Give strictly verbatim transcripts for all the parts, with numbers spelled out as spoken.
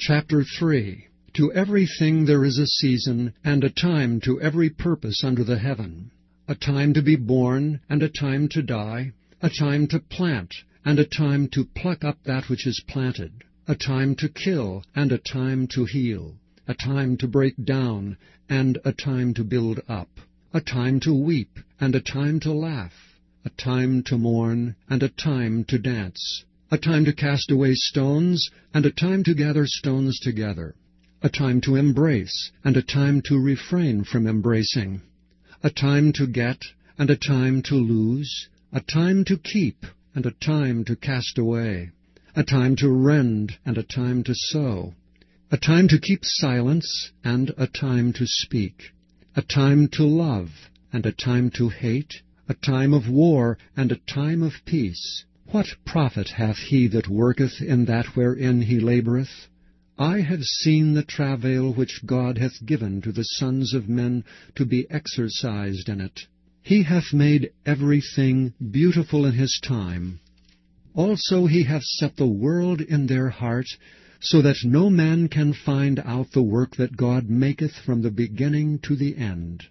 Chapter three. To everything there is a season, and a time to every purpose under the heaven. A time to be born, and a time to die. A time to plant, and a time to pluck up that which is planted. A time to kill, and a time to heal. A time to break down, and a time to build up. A time to weep, and a time to laugh. A time to mourn, and a time to dance. A time to cast away stones, and a time to gather stones together. A time to embrace, and a time to refrain from embracing. A time to get, and a time to lose. A time to keep, and a time to cast away. A time to rend, and a time to sow. A time to keep silence, and a time to speak. A time to love, and a time to hate. A time of war, and a time of peace. What profit hath he that worketh in that wherein he laboureth? I have seen the travail which God hath given to the sons of men to be exercised in it. He hath made everything beautiful in his time. Also he hath set the world in their heart, so that no man can find out the work that God maketh from the beginning to the end.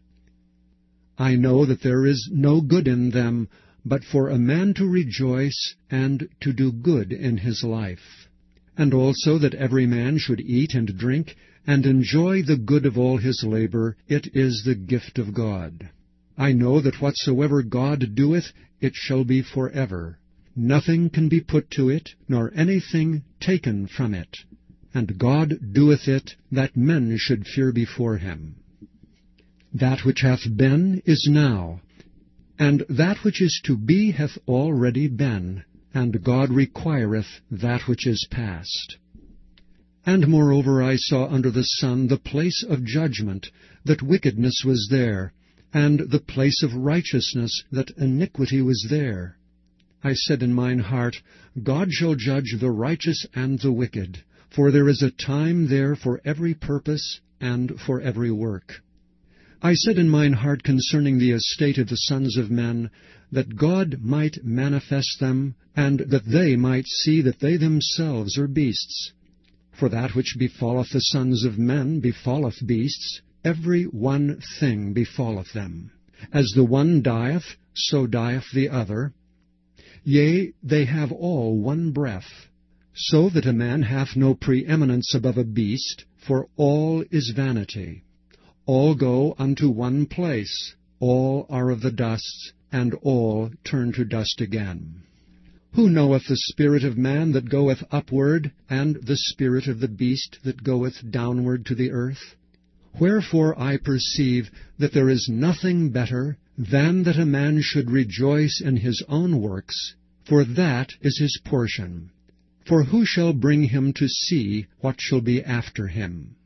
I know that there is no good in them, but for a man to rejoice and to do good in his life. And also that every man should eat and drink, and enjoy the good of all his labor. It is the gift of God. I know that whatsoever God doeth, it shall be forever. Nothing can be put to it, nor anything taken from it. And God doeth it, that men should fear before him. That which hath been is now, and that which is to be hath already been, and God requireth that which is past. And moreover I saw under the sun the place of judgment, that wickedness was there, and the place of righteousness, that iniquity was there. I said in mine heart, God shall judge the righteous and the wicked, for there is a time there for every purpose and for every work. I said in mine heart concerning the estate of the sons of men, that God might manifest them, and that they might see that they themselves are beasts. For that which befalleth the sons of men befalleth beasts, every one thing befalleth them. As the one dieth, so dieth the other. Yea, they have all one breath. So that a man hath no preeminence above a beast, for all is vanity. All go unto one place, all are of the dust, and all turn to dust again. Who knoweth the spirit of man that goeth upward, and the spirit of the beast that goeth downward to the earth? Wherefore I perceive that there is nothing better than that a man should rejoice in his own works, for that is his portion. For who shall bring him to see what shall be after him?